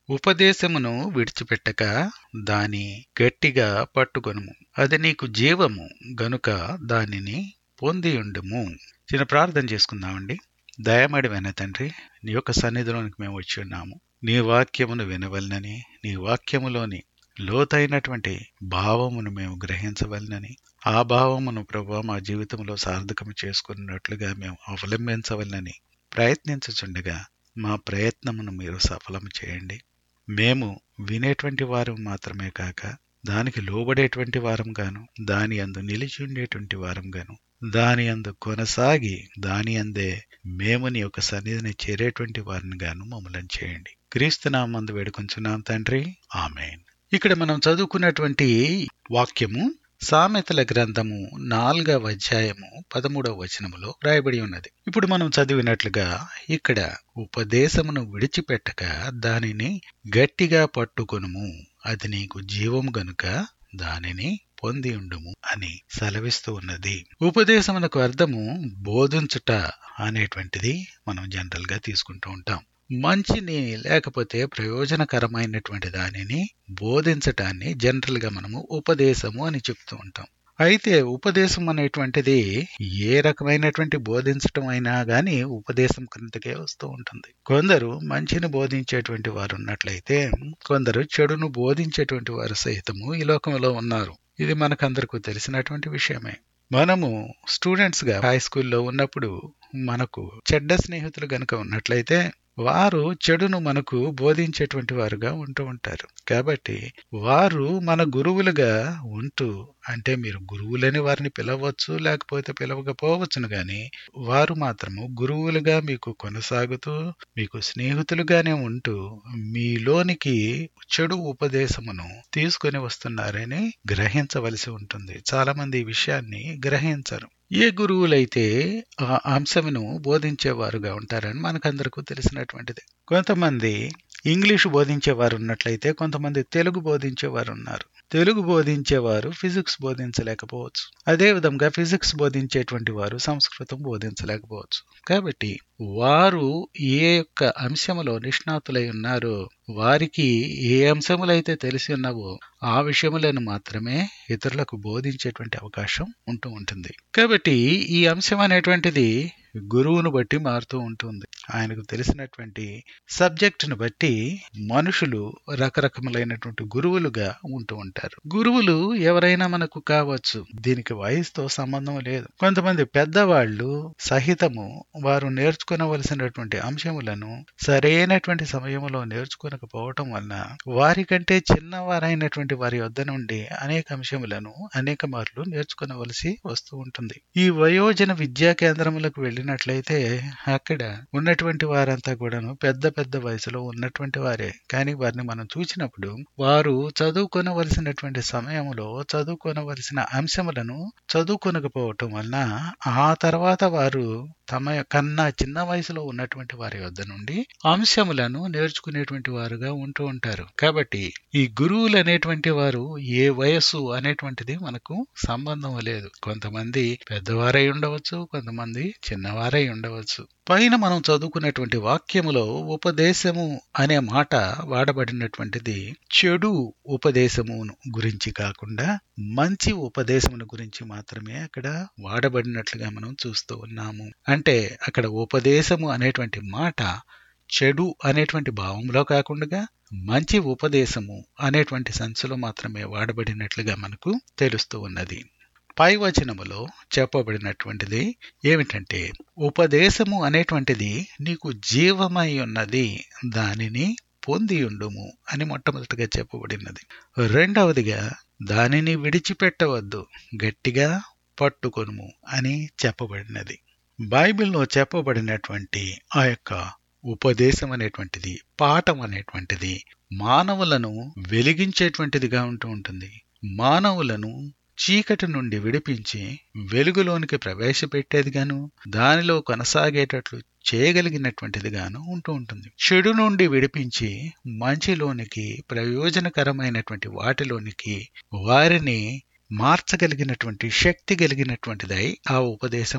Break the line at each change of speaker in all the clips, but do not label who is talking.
ఉపదేశమును విడిచిపెట్టక దాని గట్టిగా పట్టుకొనుము. అది నీకు జీవము గనుక దానిని పొందియుండుము. చిన్న ప్రార్థన చేసుకుందామండి. దయమడి వెన తండ్రి, నీ యొక్క సన్నిధిలోనికి మేము వచ్చి ఉన్నాము. నీ వాక్యమును వినవలనని, నీ వాక్యములోని లోతైనటువంటి భావమును మేము గ్రహించవలనని, ఆ భావమును ప్రభువా మా జీవితంలో సార్థకము చేసుకున్నట్లుగా మేము అవలంబించవలనని ప్రయత్నించుచుండగా మా ప్రయత్నమును మీరు సఫలము చేయండి. మేము వినేటువంటి వారం మాత్రమే కాక దానికి లోబడేటువంటి వారం గాను, దాని యందు నిలిచి ఉండేటువంటి వారం గాను, దాని యందు కొనసాగి దాని అందే మేము నీ యొక్క సన్నిధిని చేరేటువంటి వారిని గాను మమ్మల్ని చేయండి. క్రీస్తు నామమున వేడుకొంచున్నాం తండ్రి, ఆమేన్. ఇక్కడ మనం చదువుకున్నటువంటి వాక్యము సామెతల గ్రంథము 4వ అధ్యాయము 13వ వచనములో రాయబడి ఉన్నది. ఇప్పుడు మనం చదివినట్లుగా ఇక్కడ ఉపదేశమును విడిచిపెట్టక దానిని గట్టిగా పట్టుకొనుము, అది నీకు జీవము గనుక దానిని పొంది ఉండుము అని సెలవిస్తూ ఉన్నది. ఉపదేశమునకు అర్థము బోధించుట అనేటువంటిది మనం జనరల్ గా తీసుకుంటూ ఉంటాం. మంచిని లేకపోతే ప్రయోజనకరమైనటువంటి దానిని బోధించటాన్ని జనరల్ గా మనము ఉపదేశము అని చెప్తూ ఉంటాం. అయితే ఉపదేశం అనేటువంటిది ఏ రకమైనటువంటి బోధించటం అయినా గాని ఉపదేశం క్రిందకే వస్తూ ఉంటుంది. కొందరు మంచిని బోధించేటువంటి వారు ఉన్నట్లయితే కొందరు చెడును బోధించేటువంటి వారు సైతము ఈ లోకంలో ఉన్నారు. ఇది మనకందరికీ తెలిసినటువంటి విషయమే. మనము స్టూడెంట్స్ గా హై స్కూల్లో ఉన్నప్పుడు మనకు చెడ్డ స్నేహితులు గనుక ఉన్నట్లయితే వారు చెడును మనకు బోధించేటువంటి వారుగా ఉంటూ ఉంటారు. కాబట్టి వారు మన గురువులుగా ఉంటూ, అంటే మీరు గురువులని వారిని పిలవచ్చు, లేకపోతే పిలవకపోవచ్చును గాని వారు మాత్రము గురువులుగా మీకు కొనసాగుతూ మీకు స్నేహితులుగానే ఉంటూ మీలోనికి చెడు ఉపదేశమును తీసుకొని వస్తున్నారని గ్రహించవలసి ఉంటుంది. చాలా మంది ఈ విషయాన్ని గ్రహించరు. ఏ గురువులైతే ఆ అంశమును బోధించేవారుగా ఉంటారని మనకందరికీ తెలిసినటువంటిది. కొంతమంది ఇంగ్లీషు బోధించేవారు ఉన్నట్లయితే కొంతమంది తెలుగు బోధించేవారు ఉన్నారు. తెలుగు బోధించేవారు ఫిజిక్స్ బోధించలేకపోవచ్చు. అదేవిధంగా ఫిజిక్స్ బోధించేటువంటి వారు సంస్కృతం బోధించలేకపోవచ్చు. కాబట్టి వారు ఏ యొక్క అంశములో నిష్ణాతులై ఉన్నారో, వారికి ఏ అంశములైతే తెలిసి ఉన్నావో ఆ విషయములను మాత్రమే ఇతరులకు బోధించేటువంటి అవకాశం ఉంటూ ఉంటుంది. కాబట్టి ఈ అంశం అనేటువంటిది గురువును బట్టి మారుతూ ఉంటుంది. ఆయనకు తెలిసినటువంటి సబ్జెక్టును బట్టి మనుషులు రకరకములైనటువంటి గురువులుగా ఉంటూ ఉంటారు. గురువులు ఎవరైనా మనకు కావచ్చు. దీనికి వయసుతో సంబంధం లేదు. కొంతమంది పెద్దవాళ్ళు సహితము వారు నేర్చుకోవలసినటువంటి అంశములను సరైనటువంటి సమయంలో నేర్చుకోకపోవటం వలన వారికంటే చిన్నవారైనటువంటి వారి వద్ద నుండి అనేక అంశములను అనేక మార్లు నేర్చుకోవలసి వస్తూ ఉంటుంది. ఈ వయోజన విద్యా కేంద్రములకు వెళ్ళినట్లయితే అక్కడ ఉన్నటువంటి వారంతా కూడాను పెద్ద పెద్ద వయసులో ఉన్నటువంటి వారే. కానీ వారిని మనం చూసినప్పుడు వారు చదువుకొనవలసినటువంటి సమయంలో చదువుకొనవలసిన అంశములను చదువుకొనకపోవటం వలన ఆ తర్వాత వారు తమ కన్నా చిన్న వయసులో ఉన్నటువంటి వారి వద్ద నుండి అంశములను నేర్చుకునేటువంటి వారుగా ఉంటూ ఉంటారు. కాబట్టి ఈ గురువులు అనేటువంటి వారు ఏ వయస్సు అనేటువంటిది మనకు సంబంధం లేదు. కొంతమంది పెద్దవారై ఉండవచ్చు, కొంతమంది చిన్నవారై ఉండవచ్చు. పైన మనం చదువుకున్నటువంటి వాక్యములో ఉపదేశము అనే మాట వాడబడినటువంటిది చెడు ఉపదేశమును గురించి కాకుండా మంచి ఉపదేశమును గురించి మాత్రమే అక్కడ వాడబడినట్లుగా మనం చూస్తూ ఉన్నాము. అంటే అక్కడ ఉపదేశము అనేటువంటి మాట చెడు అనేటువంటి భావంలో కాకుండా మంచి ఉపదేశము అనేటువంటి సంచిలో మాత్రమే వాడబడినట్లుగా మనకు తెలుస్తూ ఉన్నది. పై వచనములో చెప్పబడినటువంటిది ఏమిటంటే, ఉపదేశము అనేటువంటిది నీకు జీవమై ఉన్నది, దానిని పొందియుండుము అని మొట్టమొదటిగా చెప్పబడినది. రెండవదిగా దానిని విడిచిపెట్టవద్దు, గట్టిగా పట్టుకొనుము అని చెప్పబడినది. బైబిల్లో చెప్పబడినటువంటి ఆ యొక్క ఉపదేశం అనేటువంటిది, పాఠం అనేటువంటిది మానవులను వెలిగించేటువంటిదిగా ఉంటూ ఉంటుంది. మానవులను చీకటి నుండి విడిపించి వెలుగులోనికి ప్రవేశపెట్టేదిగాను, దానిలో కొనసాగేటట్లు చేయగలిగినటువంటిదిగాను ఉంటూ ఉంటుంది. చెడు నుండి విడిపించి మంచిలోనికి, ప్రయోజనకరమైనటువంటి వాటిలోనికి వారిని మార్చగలిగినటువంటి శక్తి కలిగినటువంటిదై ఆ ఉపదేశము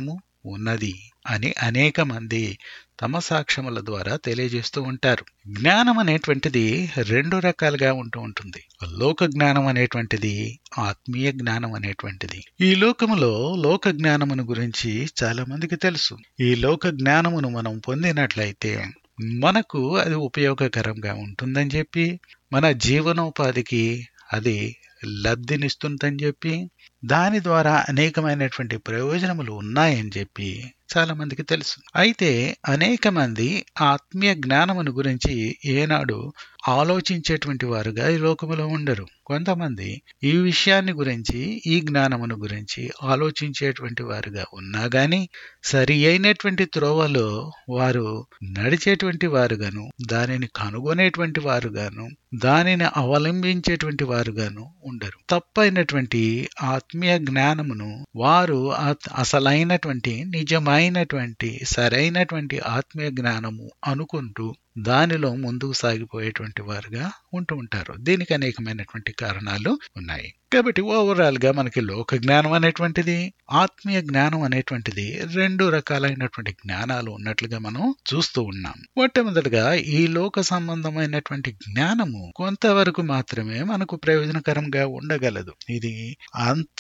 ఉన్నది అని అనేక మంది తమ సాక్ష్యముల ద్వారా తెలియజేస్తూ ఉంటారు. జ్ఞానం అనేటువంటిది 2 రకాలుగా ఉంటూ ఉంటుంది. లోక జ్ఞానం అనేటువంటిది, ఆత్మీయ జ్ఞానం అనేటువంటిది. ఈ లోకములో లోక జ్ఞానమును గురించి చాలా మందికి తెలుసు. ఈ లోక జ్ఞానమును మనం పొందినట్లయితే మనకు అది ఉపయోగకరంగా ఉంటుందని చెప్పి, మన జీవనోపాధికి అది లబ్ధినిస్తుందని చెప్పి, దాని ద్వారా అనేకమైనటువంటి ప్రయోజనములు ఉన్నాయని చెప్పి చాలా మందికి తెలుసు. అయితే అనేక మంది ఆత్మీయ జ్ఞానమును గురించి ఏనాడు ఆలోచించేటువంటి వారుగా ఈ లోకములో ఉండరు. కొంతమంది ఈ విషయాన్ని గురించి, ఈ జ్ఞానమును గురించి ఆలోచించేటువంటి వారుగా ఉన్నా గాని సరి అయినటువంటి త్రోవలో వారు నడిచేటువంటి వారుగాను, దానిని కనుగొనేటువంటి వారుగాను, దానిని అవలంబించేటువంటి వారుగాను ఉండరు. తప్పైనటువంటి ఆత్మీయ జ్ఞానమును వారు అసలైనటువంటి, నిజమైనటువంటి, సరైనటువంటి ఆత్మీయ జ్ఞానము అనుకుంటూ దానిలో ముందుకు సాగిపోయేటువంటి వారుగా ఉంటూ ఉంటారు. దీనికి అనేకమైనటువంటి కారణాలు ఉన్నాయి. కాబట్టి ఓవరాల్ గా మనకి లోక జ్ఞానం అనేటువంటిది, ఆత్మీయ జ్ఞానం అనేటువంటిది 2 రకాలైనటువంటి జ్ఞానాలు ఉన్నట్లుగా మనం చూస్తూ ఉన్నాం. మొట్టమొదటిగా ఈ లోక సంబంధమైనటువంటి జ్ఞానము కొంతవరకు మాత్రమే మనకు ప్రయోజనకరంగా ఉండగలదు. ఇది అంత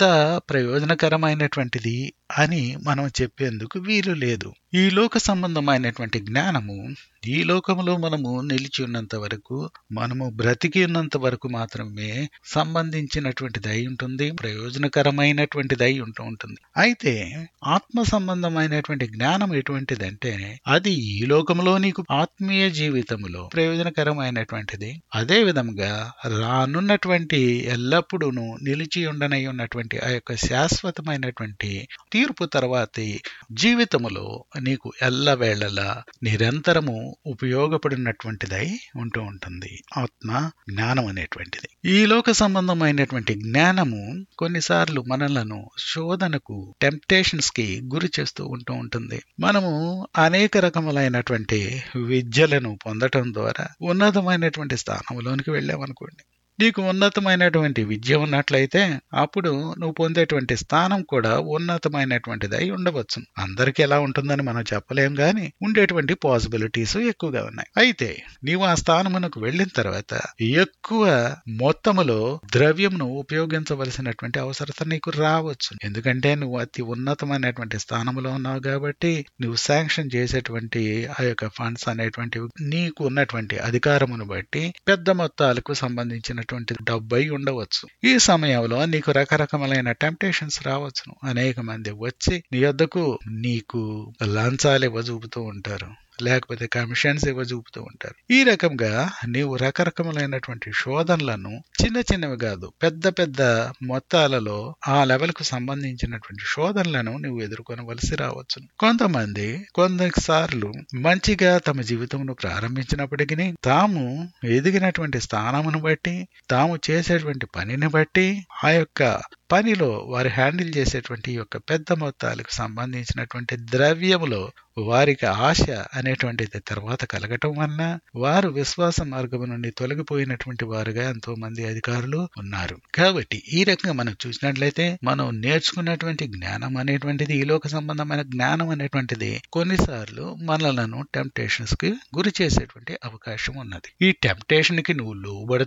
ప్రయోజనకరమైనటువంటిది అని మనం చెప్పేందుకు వీలు లేదు. ఈ లోక సంబంధమైనటువంటి జ్ఞానము ఈ లోకములో మనము నిలిచి ఉన్నంత వరకు, మనము బ్రతికి ఉన్నంత వరకు మాత్రమే సంబంధించినటువంటిది అయి ఉంటుంది, ప్రయోజనకరమైనటువంటిది అయి ఉంటూ ఉంటుంది. అయితే ఆత్మ సంబంధమైనటువంటి జ్ఞానం ఎటువంటిదంటే అది ఈ లోకంలో నీకు ఆత్మీయ జీవితంలో ప్రయోజనకరమైనటువంటిది. అదే విధంగా రానున్నటువంటి ఎల్లప్పుడూ నిలిచి ఉండనై ఉన్నటువంటి ఆ యొక్క శాశ్వతమైనటువంటి తీర్పు తర్వాతి జీవితములో నీకు ఎల్లవేళలా నిరంతరము ఉపయోగపడినటువంటిదై ఉంటూ ఉంటుంది ఆత్మ జ్ఞానం అనేటువంటిది. ఈ లోక సంబంధమైనటువంటి జ్ఞానము కొన్నిసార్లు మనలను శోధనకు, టెంప్టేషన్స్ కి గురి చేస్తూ ఉంటూ ఉంటుంది. మనము అనేక రకములైనటువంటి విద్యలను పొందటం ద్వారా ఉన్నతమైనటువంటి స్థానంలోనికి వెళ్ళామనుకోండి, నీకు ఉన్నతమైనటువంటి విద్య ఉన్నట్లయితే అప్పుడు నువ్వు పొందేటువంటి స్థానం కూడా ఉన్నతమైనటువంటిది అయి ఉండవచ్చు. అందరికీ ఎలా ఉంటుందని మనం చెప్పలేం గాని ఉండేటువంటి పాసిబిలిటీస్ ఎక్కువగా ఉన్నాయి. అయితే నీవు ఆ స్థానమునకు వెళ్ళిన తర్వాత ఎక్కువ మొత్తములో ద్రవ్యమును ఉపయోగించవలసినటువంటి అవసరత నీకు రావచ్చు. ఎందుకంటే నువ్వు అతి ఉన్నతమైనటువంటి స్థానంలో ఉన్నావు కాబట్టి నువ్వు శాంక్షన్ చేసేటువంటి ఆ యొక్క ఫండ్స్ అనేటువంటివి నీకు ఉన్నటువంటి అధికారమును బట్టి పెద్ద మొత్తాలకు సంబంధించిన డబ్బై ఉండవచ్చు. ఈ సమయంలో నీకు రకరకములైన టెంప్టేషన్స్ రావచ్చును. అనేక మంది వచ్చి నీ వద్దకు నీకు లంచాలు ఇవ్వజూపుతూ ఉంటారు, లేకపోతే కమిషన్స్ ఇవ్వజూపుతూ ఉంటారు. ఈ రకంగా నీవు రకరకములైనటువంటి శోధనలను చిన్న చిన్నవి కాదు, పెద్ద పెద్ద మొత్తాలలో ఆ లెవెల్ కు సంబంధించినటువంటి శోధనలను నువ్వు ఎదుర్కొనవలసి రావచ్చు. కొంతమంది కొన్నిసార్లు మంచిగా తమ జీవితంను ప్రారంభించినప్పటికీ తాము ఎదిగినటువంటి స్థానమును బట్టి, తాము చేసేటువంటి పనిని బట్టి, ఆ యొక్క పనిలో వారు హ్యాండిల్ చేసేటువంటి యొక్క పెద్ద మొత్తాలకు సంబంధించినటువంటి ద్రవ్యములో వారికి ఆశ అనేటువంటిది తర్వాత కలగటం వలన వారు విశ్వాస మార్గము నుండి తొలగిపోయినటువంటి వారుగా ఎంతో మంది అధికారులు ఉన్నారు. కాబట్టి ఈ రకంగా మనం చూసినట్లయితే మనం నేర్చుకున్నటువంటి జ్ఞానం అనేటువంటిది, ఈ లోక సంబంధమైన జ్ఞానం అనేటువంటిది కొన్నిసార్లు మనలను టెంప్టేషన్స్ కి గురి చేసేటువంటి అవకాశం ఉన్నది. ఈ టెంప్టేషన్ కి నువ్వు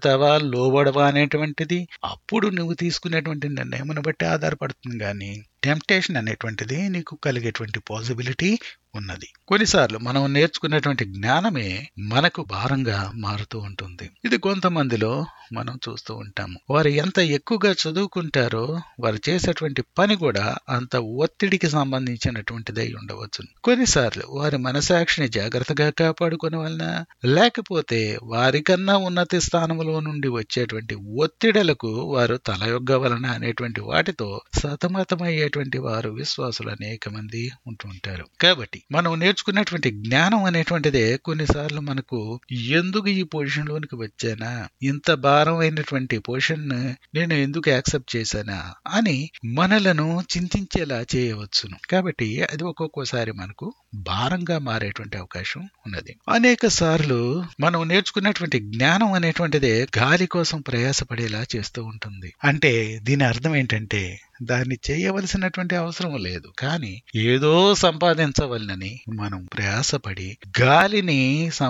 లోబడవా అనేటువంటిది అప్పుడు నువ్వు తీసుకునేటువంటి నిర్ణయమును బట్టి ఆధారపడుతుంది. కానీ టెంప్టేషన్ అనేటువంటిది నీకు కలిగేటువంటి పాసిబిలిటీ ఉన్నది. కొన్నిసార్లు మనం నేర్చుకునేటువంటి జ్ఞానమే మనకు భారంగా మారుతూ ఉంటుంది. ఇది కొంతమందిలో మనం చూస్తూ ఉంటాము. వారు ఎంత ఎక్కువగా చదువుకుంటారో వారు చేసేటువంటి పని కూడా అంత ఒత్తిడికి సంబంధించినటువంటిదై ఉండవచ్చు. కొన్నిసార్లు వారి మనసాక్షిని జాగ్రత్తగా కాపాడుకునే వలన, లేకపోతే వారికన్నా ఉన్నత స్థానంలో నుండి వచ్చేటువంటి ఒత్తిడులకు వారు తలయొగ్గవలన అనేటువంటి వాటితో సతమతమయ్యేటువంటి వారు విశ్వాసులు అనేక మంది ఉంటూ ఉంటారు. కాబట్టి మనం నేర్చుకున్నటువంటి జ్ఞానం అనేటువంటిదే కొన్నిసార్లు మనకు ఎందుకు ఈ పొజిషన్ లోనికి వచ్చానా, ఇంత భారమైనటువంటి పొజిషన్ నేను ఎందుకు యాక్సెప్ట్ చేశానా అని మనలను చింతించేలా చేయవచ్చును. కాబట్టి అది ఒక్కొక్కసారి మనకు భారంగా మారేటువంటి అవకాశం ఉన్నది. అనేక సార్లు మనం నేర్చుకున్నటువంటి జ్ఞానం అనేటువంటిదే గాలి కోసం ప్రయాసపడేలా చేస్తూ ఉంటుంది. అంటే దీని అర్థం ఏంటంటే దాన్ని చేయవలసినటువంటి అవసరం లేదు. కానీ ఏదో సంపాదించవలనని మనం ప్రయాసపడి గాలిని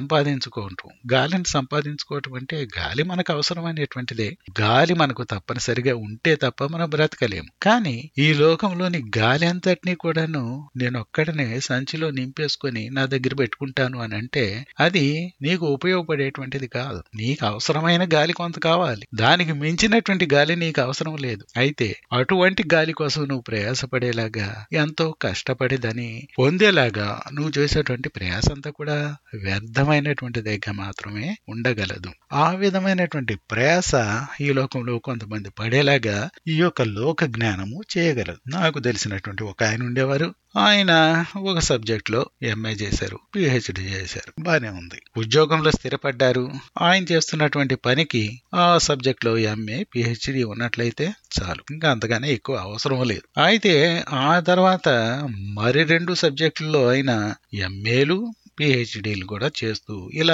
సంపాదించుకోవటం అంటే గాలి మనకు అవసరమైనటువంటిదే. గాలి మనకు తప్పనిసరిగా ఉంటే తప్ప మనం బ్రతకలేము. కానీ ఈ లోకంలోని గాలి అంతటినీ కూడాను నేను ఒక్కడనే సంచిలో నింపేసుకొని నా దగ్గర పెట్టుకుంటాను అని అంటే అది నీకు ఉపయోగపడేటువంటిది కాదు. నీకు అవసరమైన గాలి కొంత కావాలి, దానికి మించినటువంటి గాలి నీకు అవసరం లేదు. అయితే అటువంటి గాలి కోసం నువ్వు ప్రయాసపడేలాగా, ఎంతో కష్టపడి దాన్ని పొందేలాగా నువ్వు చేసేటువంటి ప్రయాస అంతా కూడా వ్యర్థమైనటువంటిదిగా మాత్రమే ఉండగలదు. ఆ విధమైనటువంటి ప్రయాస ఈ లోకంలో కొంతమంది పడేలాగా ఈ యొక్క లోక జ్ఞానము చేయగలదు. నాకు తెలిసినటువంటి ఒక ఆయన ఉండేవారు. ఆయన ఒక సబ్జెక్ట్ లో ఎంఏ చేశారు, పిహెచ్డి చేశారు, బానే ఉంది. ఉద్యోగంలో స్థిరపడ్డారు. ఆయన చేస్తున్నటువంటి పనికి ఆ సబ్జెక్ట్ లో ఎంఏ పిహెచ్డి ఉన్నట్లయితే చాలు, ఇంకా అంతగానే ఎక్కువ అవసరం లేదు. అయితే ఆ తర్వాత మరి 2 సబ్జెక్టుల్లో ఆయన ఎంఏలు పిహెచ్డీలు కూడా చేస్తూ ఇలా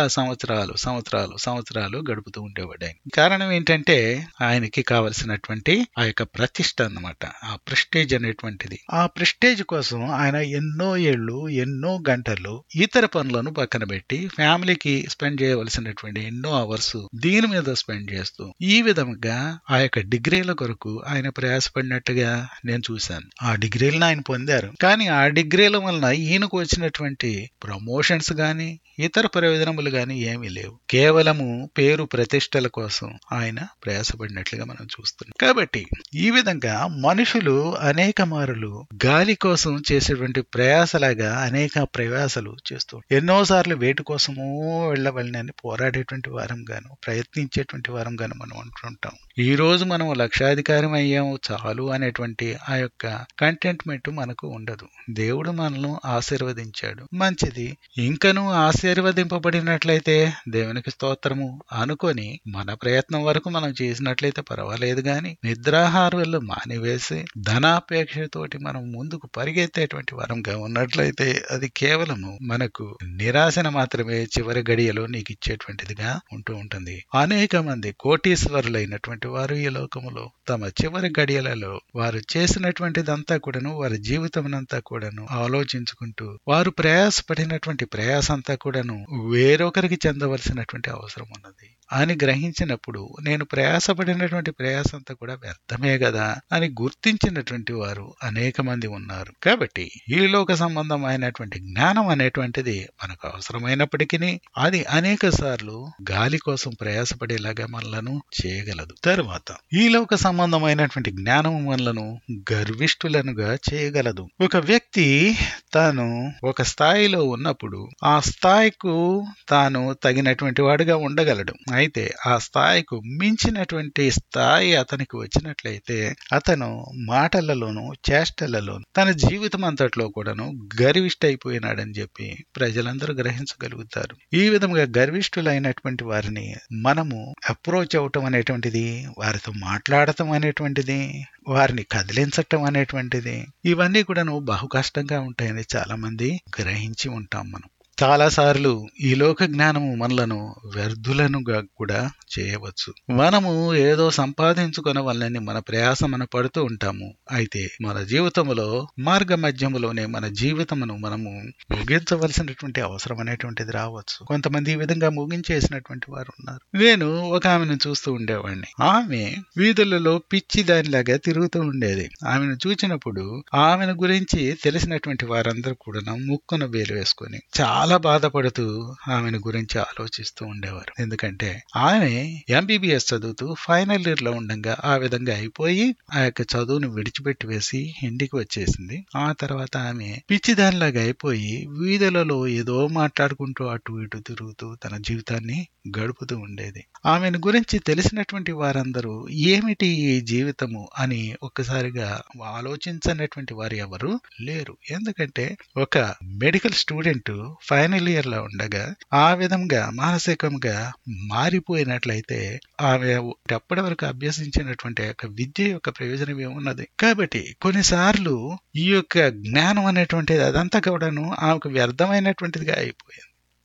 సంవత్సరాలు గడుపుతూ ఉండేవాడు ఆయన. కారణం ఏంటంటే ఆయనకి కావలసినటువంటి ఆ యొక్క ప్రతిష్ట అన్నమాట, ఆ ప్రెస్టేజ్ అనేటువంటిది. ఆ ప్రెస్టేజ్ కోసం ఆయన ఎన్నో ఏళ్ళు, ఎన్నో గంటలు ఇతర పనులను పక్కన పెట్టి ఫ్యామిలీకి స్పెండ్ చేయవలసినటువంటి ఎన్నో అవర్స్ దీని మీద స్పెండ్ చేస్తూ ఈ విధంగా ఆ యొక్క డిగ్రీల కొరకు ఆయన ప్రయాసపడినట్టుగా నేను చూశాను. ఆ డిగ్రీలను ఆయన పొందారు. కానీ ఆ డిగ్రీల వలన ఈయనకు వచ్చినటువంటి ప్రమోషన్స్ గాని ఇతర ప్రయోజనములు గాని ఏమీ లేవు. కేవలము పేరు ప్రతిష్టల కోసం ఆయన ప్రయాసపడినట్లుగా మనం చూస్తున్నాం. కాబట్టి ఈ విధంగా మనుషులు అనేక మారులు గాలి కోసం చేసేటువంటి ప్రయాసలాగా అనేక ప్రయాసలు చేస్తూ ఎన్నోసార్లు వేటి కోసమో వెళ్ళవలనని పోరాడేటువంటి వారం గాను, ప్రయత్నించేటువంటి వారం గాను మనం అంటుంటాం. ఈ రోజు మనం లక్షాధికారం అయ్యాము చాలు అనేటువంటి ఆ యొక్క కంటెంట్మెంట్ మనకు ఉండదు. దేవుడు మనల్ని ఆశీర్వదించాడు, మంచిది. ఇంకనూ ఆశీర్వదింపబడినట్లయితే దేవునికి స్తోత్రము అనుకొని మన ప్రయత్నం వరకు మనం చేసినట్లయితే పర్వాలేదు. గాని నిద్రాహారాలు మానివేసి ధనాపేక్షతోటి మనం ముందుకు పరిగెత్తేటువంటి వరంగా ఉన్నట్లయితే అది కేవలము మనకు నిరాశను మాత్రమే చివరి గడియలో నీకు ఇచ్చేటువంటిదిగా ఉంటూ ఉంటుంది. అనేక మంది కోటీశ్వరులైనటువంటి వారు ఈ లోకములో తమ చివరి గడియలలో వారు చేసినటువంటిదంతా కూడాను, వారి జీవితమునంతా కూడాను ఆలోచించుకుంటూ వారు ప్రయాసపడినటువంటి ప్రయాసంతా కూడాను వేరొకరికి చెందవలసినటువంటి అవసరం ఉన్నది అని గ్రహించినప్పుడు నేను ప్రయాసపడినటువంటి ప్రయాసంతా కూడా వ్యర్థమే కదా అని గుర్తించినటువంటి వారు అనేక మంది ఉన్నారు. కాబట్టి ఈ లోక సంబంధమైనటువంటి జ్ఞానం అనేటువంటిది మనకు అవసరమైనప్పటికీ అది అనేక సార్లు గాలి కోసం ప్రయాసపడేలాగా మనలను చేయగలదు. తరువాత ఈ లోక సంబంధమైనటువంటి జ్ఞానం మనలను గర్విష్ఠులనుగా చేయగలదు. ఒక వ్యక్తి తాను ఒక స్థాయిలో ఉన్నప్పుడు ఆ స్థాయికు తాను తగినటువంటి వాడుగా ఉండగలడు. అయితే ఆ స్థాయికు మించినటువంటి స్థాయి అతనికి వచ్చినట్లయితే అతను మాటలలోనూ చేష్టలలోనూ తన జీవితం అంతట్లో కూడాను గర్విష్ఠైపోయినాడని చెప్పి ప్రజలందరూ గ్రహించగలుగుతారు. ఈ విధంగా గర్విష్ఠులైనటువంటి వారిని మనము అప్రోచ్ అవటం అనేటువంటిది, వారితో మాట్లాడటం అనేటువంటిది, వారిని కదిలించటం అనేటువంటిది, ఇవన్నీ కూడాను బహు కష్టంగా ఉంటాయని చాలా మంది గ్రహించి ఉంటాం. మనం చాలా సార్లు ఈ లోక జ్ఞానము మనలను వ్యర్థులనుగా కూడా చేయవచ్చు. మనము ఏదో సంపాదించుకున్న వల్లని మన ప్రయాస మనం పడుతూ ఉంటాము. అయితే మన జీవితంలో మార్గ మధ్యములోనే మన జీవితమును మనము ముగించవలసినటువంటి అవసరం అనేటువంటిది రావచ్చు. కొంతమంది ఈ విధంగా ముగించేసినటువంటి వారు ఉన్నారు. నేను ఒక ఆమెను చూస్తూ ఉండేవాడిని. ఆమె వీధులలో పిచ్చి దానిలాగా తిరుగుతూ ఉండేది. ఆమెను చూచినప్పుడు ఆమెను గురించి తెలిసినటువంటి వారందరూ కూడా ముక్కున వేలు వేసుకొని చాలా బాధపడుతూ ఆమెను గురించి ఆలోచిస్తూ ఉండేవారు. ఎందుకంటే ఆమె ఎంబీబీఎస్ చదువుతూ ఫైనల్ ఇయర్ లో ఉండగా ఆ విధంగా అయిపోయి ఆ యొక్క చదువును విడిచిపెట్టి వేసి ఇంటికి వచ్చేసింది. ఆ తర్వాత ఆమె పిచ్చిదానిలాగా అయిపోయి వీధులలో ఏదో మాట్లాడుకుంటూ అటు ఇటు తిరుగుతూ తన జీవితాన్ని గడుపుతూ ఉండేది. ఆమెను గురించి తెలిసినటువంటి వారందరూ ఏమిటి ఈ జీవితము అని ఒక్కసారిగా ఆలోచించనటువంటి వారు ఎవరు లేరు. ఎందుకంటే ఒక మెడికల్ స్టూడెంట్ ఫైనల్ ఇయర్ లో ఉండగా ఆ విధంగా మానసికంగా మారిపోయినట్లయితే ఆమె అప్పటి వరకు అభ్యసించినటువంటి యొక్క విద్య యొక్క ప్రయోజనం ఏమున్నది? కాబట్టి కొన్నిసార్లు ఈ యొక్క జ్ఞానం అనేటువంటిది అదంతా కూడాను ఆమెకు వ్యర్థమైనటువంటిదిగా అయిపోయింది.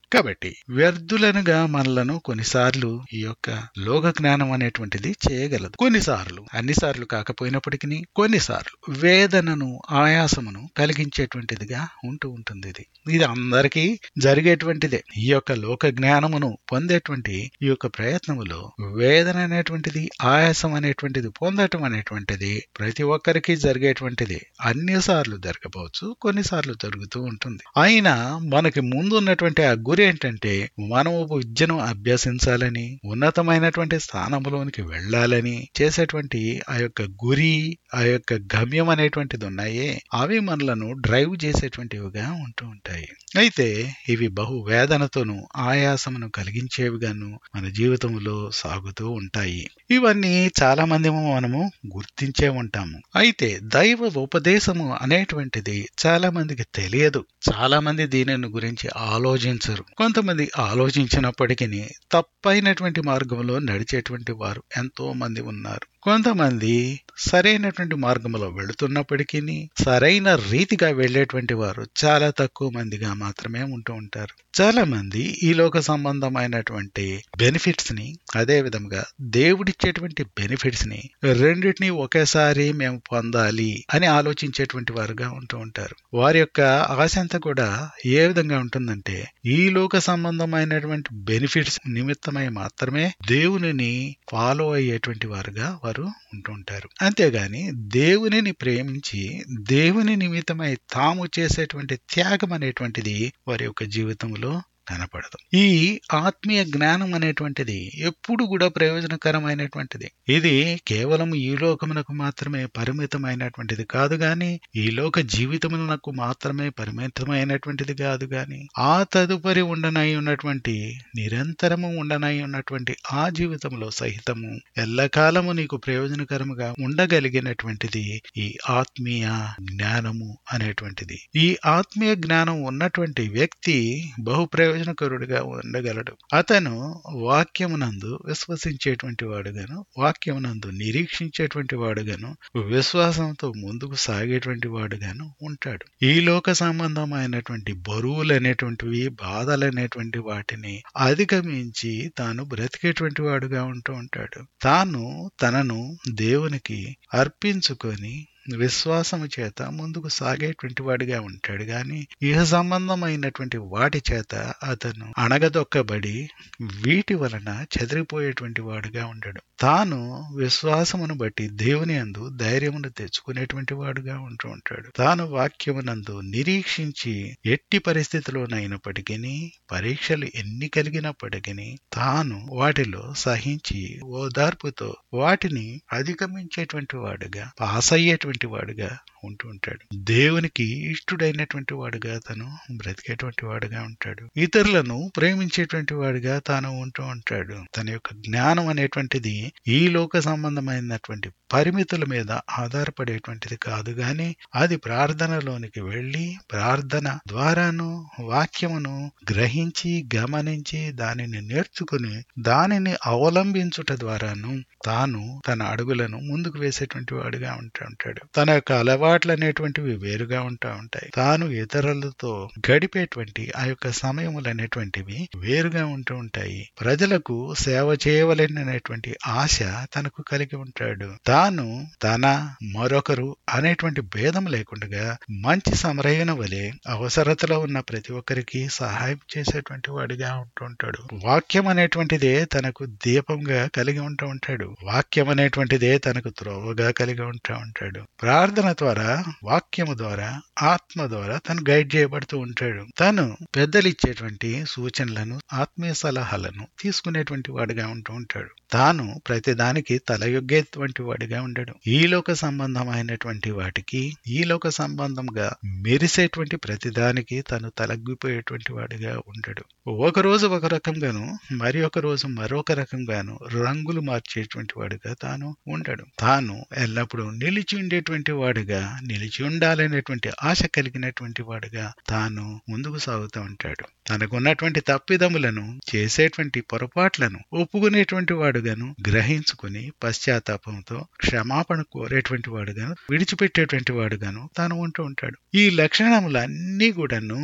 కాబట్టి వ్యర్థులనుగా మనలను కొన్నిసార్లు ఈ యొక్క లోక జ్ఞానం అనేటువంటిది చేయగలదు. కొన్నిసార్లు, అన్నిసార్లు కాకపోయినప్పటికీ కొన్నిసార్లు వేదనను, ఆయాసమును కలిగించేటువంటిదిగా ఉంటూ ఉంటుంది. ఇది అందరికీ జరిగేటువంటిదే. ఈ యొక్క లోక జ్ఞానమును పొందేటువంటి ఈ యొక్క ప్రయత్నములో వేదన అనేటువంటిది, ఆయాసం అనేటువంటిది పొందటం అనేటువంటిది ప్రతి ఒక్కరికి జరిగేటువంటిది. అన్నిసార్లు జరగవచ్చు, కొన్నిసార్లు జరుగుతూ ఉంటుంది. అయినా మనకి ముందు ఉన్నటువంటి ఆ గురి ఏంటంటే, మనము విద్యను అభ్యసించాలని, ఉన్నతమైనటువంటి స్థానంలోనికి వెళ్ళాలని చేసేటువంటి ఆ యొక్క గురి, ఆ యొక్క గమ్యం అనేటువంటిది ఉన్నాయే, అవి మనలను డ్రైవ్ చేసేటువంటివిగా ఉంటూ ఉంటాయి. అయితే ఇవి బహు వేదనతోనూ ఆయాసమును కలిగించేవిగాను మన జీవితంలో సాగుతూ ఉంటాయి. ఇవన్నీ చాలా మంది మనము గుర్తించే ఉంటాము. అయితే దైవ ఉపదేశము అనేటువంటిది చాలా మందికి తెలియదు. చాలా మంది దీనిని గురించి ఆలోచించరు. కొంతమంది ఆలోచించినప్పటికీ తప్పైనటువంటి మార్గంలో నడిచేటువంటి వారు ఎంతో మంది ఉన్నారు. కొంతమంది సరైనటువంటి మార్గంలో వెళుతున్నప్పటికీ సరైన రీతిగా వెళ్లేటువంటి వారు చాలా తక్కువ మందిగా మాత్రమే ఉంటూ ఉంటారు. చాలా మంది ఈ లోక సంబంధమైనటువంటి బెనిఫిట్స్ ని, అదే విధంగా దేవుడిచ్చేటువంటి బెనిఫిట్స్ ని రెండింటినీ ఒకేసారి మేము పొందాలి అని ఆలోచించేటువంటి వారుగా ఉంటూ ఉంటారు. వారి యొక్క ఆశ అంతా కూడా ఏ విధంగా ఉంటుందంటే, ఈ లోక సంబంధమైనటువంటి బెనిఫిట్స్ నిమిత్తమై మాత్రమే దేవునిని ఫాలో అయ్యేటువంటి వారుగా వారు ఉంటూ ఉంటారు. అంతేగాని దేవునిని ప్రేమించి దేవుని నిమిత్తమై తాము చేసేటువంటి త్యాగం అనేటువంటిది వారి యొక్క జీవితంలో కనపడదు. ఈ ఆత్మీయ జ్ఞానం అనేటువంటిది ఎప్పుడు కూడా ప్రయోజనకరమైనటువంటిది. ఇది కేవలం ఈ లోకమునకు మాత్రమే పరిమితమైనటువంటిది కాదు గాని, ఈ లోక జీవితమునకు మాత్రమే పరిమితమైనటువంటిది కాదు గాని, ఆ తదుపరి ఉండనై ఉన్నటువంటి, నిరంతరము ఉండనై ఉన్నటువంటి ఆ జీవితంలో సహితము ఎల్లకాలము నీకు ప్రయోజనకరముగా ఉండగలిగినటువంటిది ఈ ఆత్మీయ జ్ఞానము అనేటువంటిది. ఈ ఆత్మీయ జ్ఞానం ఉన్నటువంటి వ్యక్తి బహు ప్రయోజనకరుడిగా ఉండగలడు. అతను వాక్యమునందు విశ్వసించేటువంటి వాడుగాను, వాక్యమునందు నిరీక్షించేటువంటి వాడుగాను, విశ్వాసంతో ముందుకు సాగేటువంటి వాడుగాను ఉంటాడు. ఈ లోక సంబంధమైనటువంటి బరువులు అనేటువంటివి, బాధలు అనేటువంటి వాటిని అధిగమించి తాను బ్రతికేటువంటి వాడుగా ఉంటూ ఉంటాడు. తాను తనను దేవునికి అర్పించుకొని విశ్వాసము చేత ముందుకు సాగేటువంటి వాడిగా ఉంటాడు గాని, ఇహ సంబంధమైనటువంటి వాటి చేత అతను అణగదొక్కబడి వీటి వలన చెదిరిపోయేటువంటి వాడుగా ఉండడు. తాను విశ్వాసమును బట్టి దేవుని యందు ధైర్యమును తెచ్చుకునేటువంటి వాడుగా ఉంటూ ఉంటాడు. తాను వాక్యమునందు నిరీక్షించి ఎట్టి పరిస్థితిలోనైనప్పటికీ, పరీక్షలు ఎన్ని కలిగినప్పటికీ తాను వాటిలో సహించి ఓదార్పుతో వాటిని అధిగమించేటువంటి వాడుగా, పాస్ అయ్యేటువంటి వాడుగా ఉంటూ ఉంటాడు. దేవునికి ఇష్టడైనటువంటి వాడుగా తను బ్రతికేటువంటి వాడుగా ఉంటాడు. ఇతరులను ప్రేమించేటువంటి వాడుగా తాను ఉంటూ ఉంటాడు. తన యొక్క జ్ఞానం అనేటువంటిది ఈ లోక సంబంధమైనటువంటి పరిమితుల మీద ఆధారపడేటువంటిది కాదు గాని, అది ప్రార్థనలోనికి వెళ్లి ప్రార్థన ద్వారాను వాక్యమును గ్రహించి గమనించి దానిని నేర్చుకుని దానిని అవలంబించుట ద్వారాను తాను తన అడుగులను ముందుకు వేసేటువంటి వాడుగా ఉంటూ ఉంటాడు. తన యొక్క అలవాట్లు అనేటువంటివి వేరుగా ఉంటూ ఉంటాయి. తాను ఇతరులతో గడిపేటువంటి ఆ యొక్క సమయములు అనేటువంటివి వేరుగా ఉంటూ ఉంటాయి. ప్రజలకు సేవ చేయవలెననేటువంటి ఆశ తనకు కలిగి ఉంటాడు. తాను తన మరొకరు అనేటువంటి భేదం లేకుండా మంచి సమరయ్యన వలె అవసరతలో ఉన్న ప్రతి ఒక్కరికి సహాయం చేసేటువంటి వాడిగా ఉంటూ ఉంటాడు. వాక్యం అనేటువంటిదే తనకు దీపంగా కలిగి ఉంటూ ఉంటాడు. వాక్యం అనేటువంటిదే తనకు త్రోవగా కలిగి ఉంటూ ఉంటాడు. ప్రార్థన ద్వారా, వాక్యము ద్వారా, ఆత్మ ద్వారా తను గైడ్ చేయబడుతూ ఉంటాడు. తను పెద్దలు ఇచ్చేటువంటి సూచనలను, ఆత్మీయ సలహాలను తీసుకునేటువంటి వాడిగా ఉంటూ ఉంటాడు. తాను ప్రతి దానికి తలయొగ్గేటువంటి వాడిగా ఉండడు. ఈ లోక సంబంధమైనటువంటి వాటికి, ఈ లోక సంబంధంగా మెరిసేటువంటి ప్రతిదానికి తను తలగ్గిపోయేటువంటి వాడిగా ఉండడు. ఒక రోజు ఒక రకంగాను, మరి ఒక రోజు మరొక రకంగాను రంగులు మార్చేటువంటి వాడిగా తాను ఉండడు. తాను ఎల్లప్పుడూ నిలిచి ఉండేటువంటి వాడుగా, నిలిచి ఉండాలనేటువంటి ఆశ కలిగినటువంటి వాడుగా తాను ముందుకు సాగుతూ ఉంటాడు. తనకున్నటువంటి తప్పిదములను, చేసేటువంటి పొరపాట్లను ఒప్పుకునేటువంటి వాడుగాను, గ్రహించుకుని పశ్చాత్తాపంతో క్షమాపణ కోరేటువంటి వాడుగాను, విడిచిపెట్టేటువంటి వాడుగాను తాను ఉంటూ ఉంటాడు. ఈ లక్షణములన్నీ కూడాను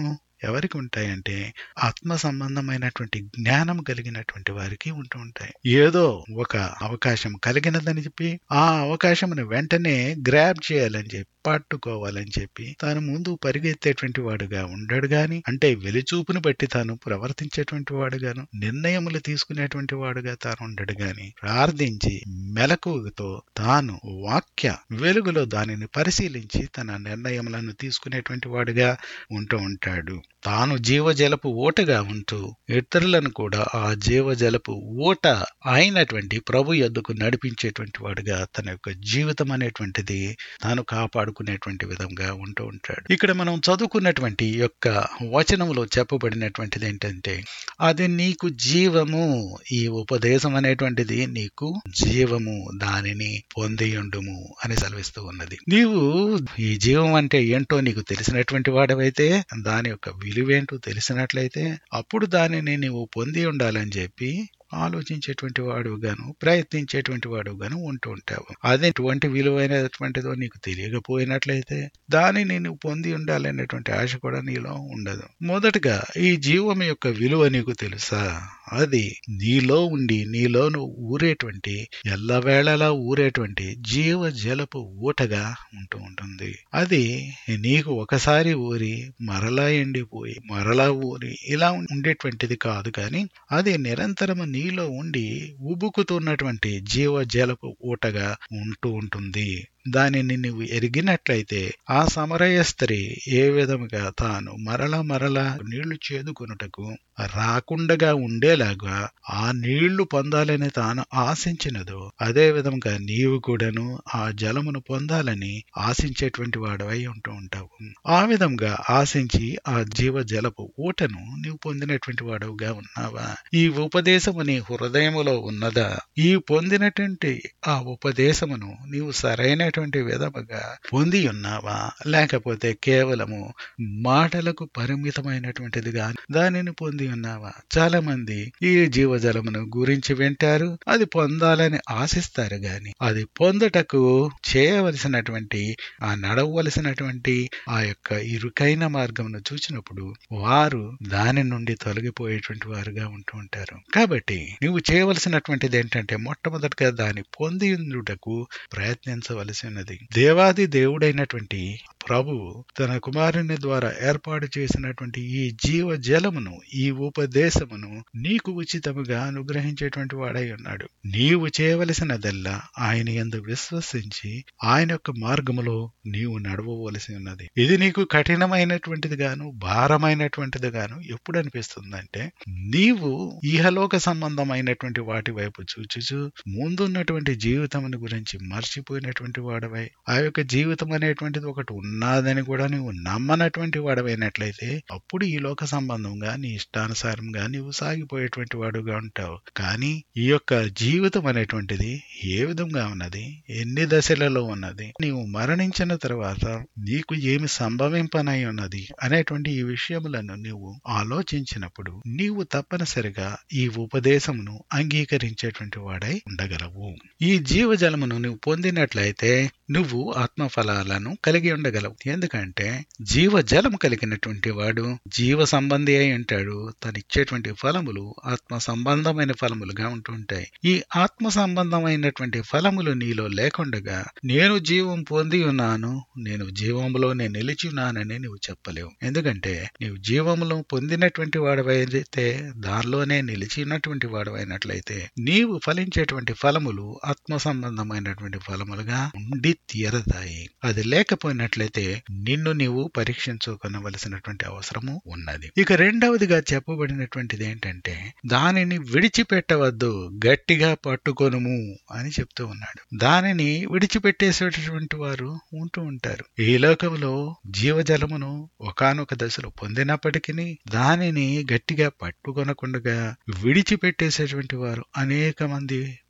ఎవరికి ఉంటాయంటే ఆత్మ సంబంధమైనటువంటి జ్ఞానం కలిగినటువంటి వారికి ఉంటూ ఉంటాయి. ఏదో ఒక అవకాశం కలిగినదని చెప్పి ఆ అవకాశమును వెంటనే గ్రాబ్ చేయాలని చెప్పి, పట్టుకోవాలని చెప్పి తాను ముందు పరిగెత్తేటువంటి వాడుగా ఉండడు గాని, అంటే వెలిచూపును బట్టి తాను ప్రవర్తించేటువంటి వాడుగాను, నిర్ణయములు తీసుకునేటువంటి వాడుగా తాను ఉండడు గాని, ప్రార్థించి మెలకువతో తాను వాక్య వెలుగులో దానిని పరిశీలించి తన నిర్ణయములను తీసుకునేటువంటి వాడుగా ఉంటూ ఉంటాడు. తాను జీవజలపు ఓటగా ఉంటూ ఇతరులను కూడా ఆ జీవజలపు ఓట అయినటువంటి ప్రభు యొద్దకు నడిపించేటువంటి వాడుగా తన యొక్క జీవితం అనేటువంటిది తాను కాపాడుకునేటువంటి విధంగా ఉంటూ ఉంటాడు. ఇక్కడ మనం చదువుకున్నటువంటి యొక్క వచనములో చెప్పబడినటువంటిది ఏంటంటే, అది నీకు జీవము, ఈ ఉపదేశం అనేటువంటిది నీకు జీవము, దానిని పొందియుండుము అని సెలవిస్తూ ఉన్నది. నీవు ఈ జీవం అంటే ఏంటో నీకు తెలిసినటువంటి వాడవైతే, దాని యొక్క విలువేంటో తెలిసినట్లయితే, అప్పుడు దానిని నీవు పొంది ఉండాలని చెప్పి ఆలోచించేటువంటి వాడుగాను, ప్రయత్నించేటువంటి వాడుగాను ఉంటూ ఉంటావు. అది ఎటువంటి విలువైనటువంటిదో నీకు తెలియకపోయినట్లయితే దానిని నువ్వు పొంది ఉండాలనేటువంటి ఆశ కూడా నీలో ఉండదు. మొదటగా ఈ జీవం యొక్క విలువ నీకు తెలుసా? అది నీలో ఉండి నీలోను ఊరేటువంటి, ఎల్లవేళలా ఊరేటువంటి జీవ జలపు ఊటగా ఉంటూ ఉంటుంది. అది నీకు ఒకసారి ఊరి మరలా ఎండిపోయి మరలా ఊరి ఇలా ఉండేటువంటిది కాదు, కానీ అది నిరంతరము నీలో ఉండి ఉబుకుతున్నటువంటి జీవ జలపు ఊటగా ఉంటూ ఉంటుంది. దానిని నువ్వు ఎరిగినట్లయితే ఆ సమరయ స్త్రీ ఏ విధముగా తాను మరలా నీళ్లు చేదుకొనుటకు రాకుండగా ఉండేలాగా ఆ నీళ్లు పొందాలని తాను ఆశించినదో, అదే విధంగా నీవు కూడాను ఆ జలమును పొందాలని ఆశించేటువంటి వాడవై ఉంటూ ఉంటావు. ఆ విధంగా ఆశించి ఆ జీవ జలపు ఊటను నీవు పొందినటువంటి వాడవుగా ఉన్నావా? ఈ ఉపదేశము నీ హృదయములో ఉన్నదా? ఈ పొందినటువంటి ఆ ఉపదేశమును నీవు సరైన విధముగా పొంది ఉన్నావా? లేకపోతే కేవలము మాటలకు పరిమితమైనటువంటిదిగా దానిని పొంది ఉన్నావా? చాలా మంది ఈ జీవజలమును గురించి వింటారు, అది పొందాలని ఆశిస్తారు, గాని అది పొందుటకు చేయవలసినటువంటి ఆ నడవలసినటువంటి ఆ యొక్క ఇరుకైన మార్గమును చూసినప్పుడు వారు దాని నుండి తొలగిపోయేటువంటి వారుగా ఉంటూ ఉంటారు. కాబట్టి నువ్వు చేయవలసినటువంటిది ఏంటంటే, మొట్టమొదటిగా దాన్ని పొందిందుటకు ప్రయత్నించవలసి ఉన్నది. దేవాది దేవుడైనటువంటి ప్రభువు తన కుమారుని ద్వారా ఏర్పాటు చేసినటువంటి ఈ జీవ జలమును, ఈ ఉపదేశమును నీకు ఉచితముగా అనుగ్రహించేటువంటి వాడై ఉన్నాడు. నీవు చేయవలసినదల్లా ఆయన యందు విశ్వసించి ఆయన యొక్క మార్గములో నీవు నడవవలసి ఉన్నది. ఇది నీకు కఠినమైనటువంటిది గాను, భారమైనటువంటిది గాను ఎప్పుడు అనిపిస్తుందంటే, నీవు ఇహలోక సంబంధమైనటువంటి వాటి వైపు చూచుచు ముందున్నటువంటి జీవితమును గురించి మర్చిపోయినటువంటి వాడవై, ఆ యొక్క జీవితం అనేటువంటిది ఒకటి ఉన్నదని కూడా నీవు నమ్మనటువంటి వాడవైనట్లయితే, అప్పుడు ఈ లోక సంబంధంగా నీ ఇష్టానుసారంగా నీవు సాగిపోయేటువంటి వాడుగా ఉంటావు. కానీ ఈ యొక్క జీవితం అనేటువంటిది ఏ విధంగా ఉన్నది, ఎన్ని దశలలో ఉన్నది, నీవు మరణించిన తర్వాత నీకు ఏమి సంభవింపనై ఉన్నది అనేటువంటి ఈ విషయములను నీవు ఆలోచించినప్పుడు నీవు తప్పనిసరిగా ఈ ఉపదేశమును అంగీకరించేటువంటి వాడై ఉండగలవు. ఈ జీవజలమును నువ్వు పొందినట్లయితే నువ్వు ఆత్మఫలాలను కలిగి ఉండగలవు. ఎందుకంటే జీవజలము కలిగినటువంటి వాడు జీవ సంబంధి అయి ఉంటాడు. తను ఇచ్చేటువంటి ఫలములు ఆత్మ సంబంధమైన ఫలములుగా ఉంటుంటాయి. ఈ ఆత్మ సంబంధమైనటువంటి ఫలములు నీలో లేకుండగా నేను జీవం పొంది ఉన్నాను, నేను జీవములోనే నిలిచి ఉన్నానని నువ్వు చెప్పలేవు. ఎందుకంటే నీవు జీవములో పొందినటువంటి వాడవైతే, దానిలోనే నిలిచి ఉన్నటువంటి వాడవైనట్లయితే నీవు ఫలించేటువంటి ఫలములు ఆత్మ సంబంధమైనటువంటి ఫలములుగా ఉండి తీరతాయి. అది లేకపోయినట్లయితే నిన్ను నీవు పరీక్షించుకొనవలసినటువంటి అవసరము ఉన్నది. ఇక రెండవదిగా చెప్పబడినటువంటిది ఏంటంటే, దానిని విడిచిపెట్టవద్దు, గట్టిగా పట్టుకొనుము అని చెప్తూ ఉన్నాడు. దానిని విడిచిపెట్టేసేటటువంటి వారు ఉంటూ ఉంటారు. ఈ లోకంలో జీవజలమును ఒకానొక దశలో పొందినప్పటికీ దానిని గట్టిగా పట్టుకొనకుండా విడిచిపెట్టేసేటువంటి వారు అనేక మంది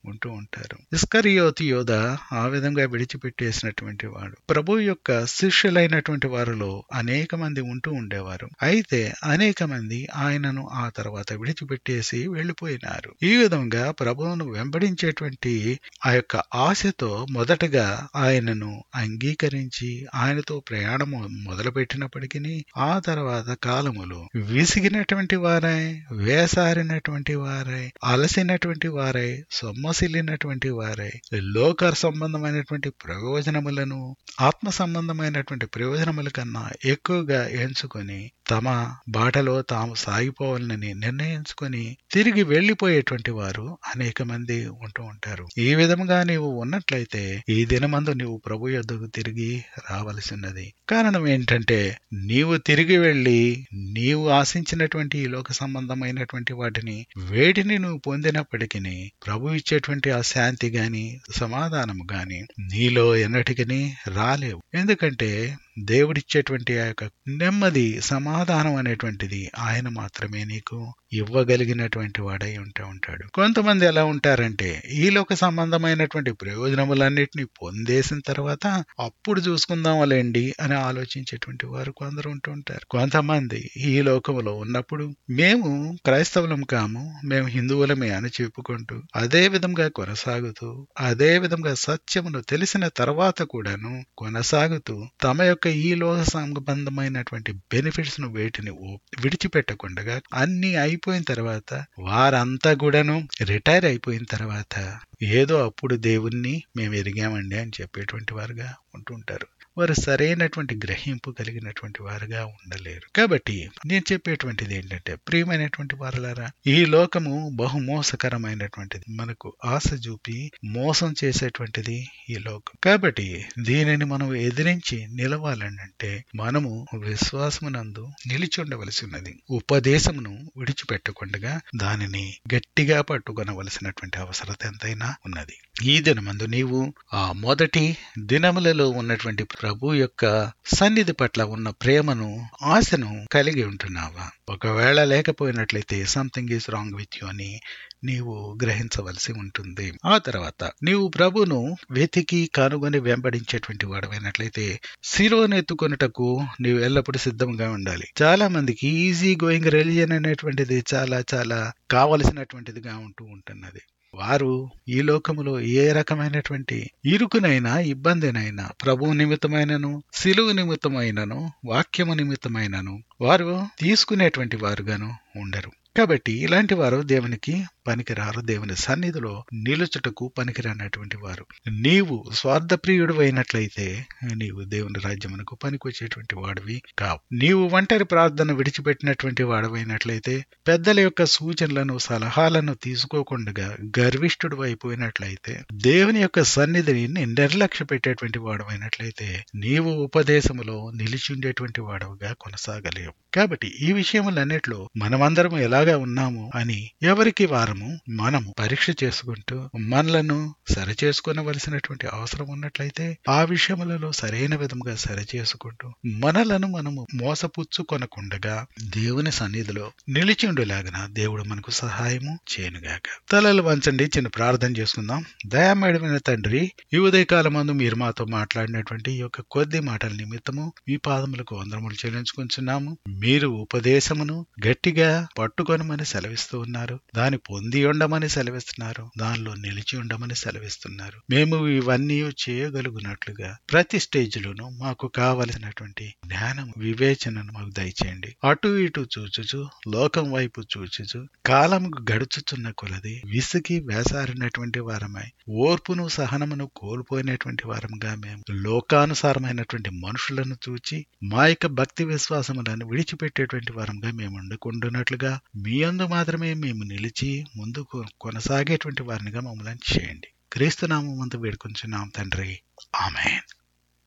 ఉంటూ ఉంటారు. ఇస్కరియోతు యోధ ఆ విధంగా విడిచిపెట్టేసినటువంటి వాడు. ప్రభు యొక్క శిష్యులైనటువంటి వారిలో అనేక మంది ఉంటూ ఉండేవారు. అయితే అనేక మంది ఆయనను ఆ తర్వాత విడిచిపెట్టేసి వెళ్లిపోయినారు. ఈ విధంగా ప్రభువును వెంబడించేటువంటి ఆ యొక్క ఆశతో మొదటగా ఆయనను అంగీకరించి ఆయనతో ప్రయాణము మొదలుపెట్టినప్పటికీ ఆ తర్వాత కాలములో విసిగినటువంటి వారై, వేసారినటువంటి వారై, అలసినటువంటి వారై, సొమ్మసిల్లినటువంటి వారై, లోక సంబంధమైనటువంటి ప్రయోజనములను ఆత్మ సంబంధమైనటువంటి ప్రయోజనముల కన్నా ఎక్కువగా ఎంచుకొని తమ బాటలో తాము సాగిపోవాలని నిర్ణయించుకొని తిరిగి వెళ్లిపోయేటువంటి వారు అనేక మంది ఉంటూ ఉంటారు. ఈ విధంగా నీవు ఉన్నట్లయితే ఈ దినమందు నీవు ప్రభు యొద్దకు తిరిగి రావలసినది. కారణం ఏంటంటే నీవు తిరిగి వెళ్లి నీవు ఆశించినటువంటి ఈ లోక సంబంధమైనటువంటి వాటిని వేటిని నువ్వు పొందినప్పటికీ ప్రభు ఇచ్చేటువంటి ఆ శాంతి గాని సమాధానము గాని నీలో ఎన్నటికీ రాలేవు. ఎందుకంటే దేవుడిచ్చేటువంటి ఆ యొక్క నెమ్మది, సమాధానం అనేటువంటిది ఆయన మాత్రమే నీకు ఇవ్వగలిగినటువంటి వాడై ఉంటాడు. కొంతమంది ఎలా ఉంటారంటే ఈ లోక సంబంధమైనటువంటి ప్రయోజనములన్నిటినీ పొందేసిన తర్వాత అప్పుడు చూసుకుందాంలేండి అని ఆలోచించేటువంటి వారు కొందరు ఉంటూ ఉంటారు. కొంతమంది ఈ లోకములో ఉన్నప్పుడు మేము క్రైస్తవులం కాము, మేము హిందువులమే అని చెప్పుకుంటూ అదే విధంగా కొనసాగుతూ అదే విధంగా సత్యమును తెలిసిన తర్వాత కూడాను కొనసాగుతూ తమ యొక్క ఈ లోక సంబంధమైనటువంటి బెనిఫిట్స్ ను వేటిని విడిచిపెట్టకుండా అన్ని అయిపోయిన తర్వాత వారంతా కూడాను రిటైర్ అయిపోయిన తర్వాత ఏదో అప్పుడు దేవుణ్ణి మేము ఎరిగామండి అని చెప్పేటువంటి వారుగా ఉంటుంటారు. వారు సరైనటువంటి గ్రహింపు కలిగినటువంటి వారుగా ఉండలేరు. కాబట్టి నేను చెప్పేటువంటిది ఏంటంటే ప్రియమైనటువంటి వారలారా, ఈ లోకము బహు మోసకరమైనటువంటిది. మనకు ఆశ చూపి మోసం చేసేటువంటిది ఈ లోకం. కాబట్టి దీనిని మనం ఎదిరించి నిలవాలంటే మనము విశ్వాసమునందు నిలిచి ఉండవలసి ఉన్నది. ఉపదేశమును విడిచిపెట్టకుండా దానిని గట్టిగా పట్టుకొనవలసినటువంటి అవసరత ఎంతైనా ఉన్నది. ఈ దినమందు నీవు ఆ మొదటి దినములలో ఉన్నటువంటి ప్రభు యొక్క సన్నిధి పట్ల ఉన్న ప్రేమను, ఆశను కలిగి ఉంటున్నావా? ఒకవేళ లేకపోయినట్లయితే something is wrong with you అని నీవు గ్రహించవలసి ఉంటుంది. ఆ తర్వాత నీవు ప్రభును వెతికి కనుగొని వెంబడించేటువంటి వాడమైనట్లయితే శిలువను ఎత్తుకొనుటకు నీవు ఎల్లప్పుడూ సిద్ధంగా ఉండాలి. చాలా మందికి ఈజీ గోయింగ్ రిలిజియన్ అనేటువంటిది చాలా చాలా కావలసినటువంటిదిగా ఉంటున్నది. వారు ఈ లోకములో ఏ రకమైనటువంటి ఇరుకునైనా ఇబ్బందినైనా ప్రభు నిమిత్తమైనను, శిలువ నిమిత్తమైనను, వాక్యము నిమిత్తమైనను వారు తీసుకునేటువంటి వారుగాను ఉండరు. కాబట్టి ఇలాంటి వారు దేవునికి పనికిరారు. దేవుని సన్నిధిలో నిలుచుటకు పనికిరానటువంటి వారు. నీవు స్వార్థప్రియుడు అయినట్లయితే నీవు దేవుని రాజ్యమునకు పనికొచ్చేటువంటి వాడివి కావు. నీవు ఒంటరి ప్రార్థన విడిచిపెట్టినటువంటి వాడవైనట్లయితే, పెద్దల యొక్క సూచనలను సలహాలను తీసుకోకుండా గర్విష్ఠుడు అయిపోయినట్లయితే, దేవుని యొక్క సన్నిధిని నిర్లక్ష్య పెట్టేటువంటి వాడవైనట్లయితే నీవు ఉపదేశములో నిలిచి ఉండేటువంటి వాడవుగా కొనసాగలేవు. కాబట్టి ఈ విషయములన్నిట్లో మనమందరము ఎలాగా ఉన్నాము అని ఎవరికి వారము మనము పరీక్ష చేసుకుంటూ మనలను సరిచేసుకునవలసినటువంటి అవసరం ఉన్నట్లయితే ఆ విషయములలో సరైన విధంగా సరిచేసుకుంటూ మనలను మనము మోసపుచ్చుకొనకుండగా దేవుని సన్నిధిలో నిలిచి ఉండేలాగన దేవుడు మనకు సహాయము చేయనుగాక. తలలు వంచండి, చిన్న ప్రార్థన చేసుకుందాం. దయామేడమైన తండ్రి, ఈ ఉదయకాలమందు మీరు మాతో మాట్లాడినటువంటి ఈ యొక్క కొద్ది మాటల నిమిత్తము మీ పాదములకు వందనములు చెల్లించుకుంటున్నాము. మీరు ఉపదేశమును గట్టిగా పట్టుకొనమని సెలవిస్తూ ఉన్నారు. దాన్ని పొంది ఉండమని సెలవిస్తున్నారు. దానిలో నిలిచి ఉండమని సెలవిస్తున్నారు. మేము ఇవన్నీ చేయగలుగునట్లుగా ప్రతి స్టేజ్లోనూ మాకు కావలసినటువంటి జ్ఞానం, వివేచనను మాకు దయచేయండి. అటు ఇటు చూచుచు, లోకం వైపు చూచుచు, కాలం గడుచుచున్న కొలది విసిగి వేసారినటువంటి వారమై, ఓర్పును సహనమును కోల్పోయినటువంటి వారముగా మేము లోకానుసారమైనటువంటి మనుషులను చూచి మా యొక్క భక్తి విశ్వాసములను విడిచిపెట్టేటువంటి వారంగా మేము ఉండుకుంటున్నట్లుగా మీ యందు మాత్రమే మేము నిలిచి ముందుకు కొనసాగేటువంటి వారినిగా మమ్మల్ని చేయండి. క్రీస్తు నామమున వేడుకొంచున్నాం తండ్రి. ఆమేన్.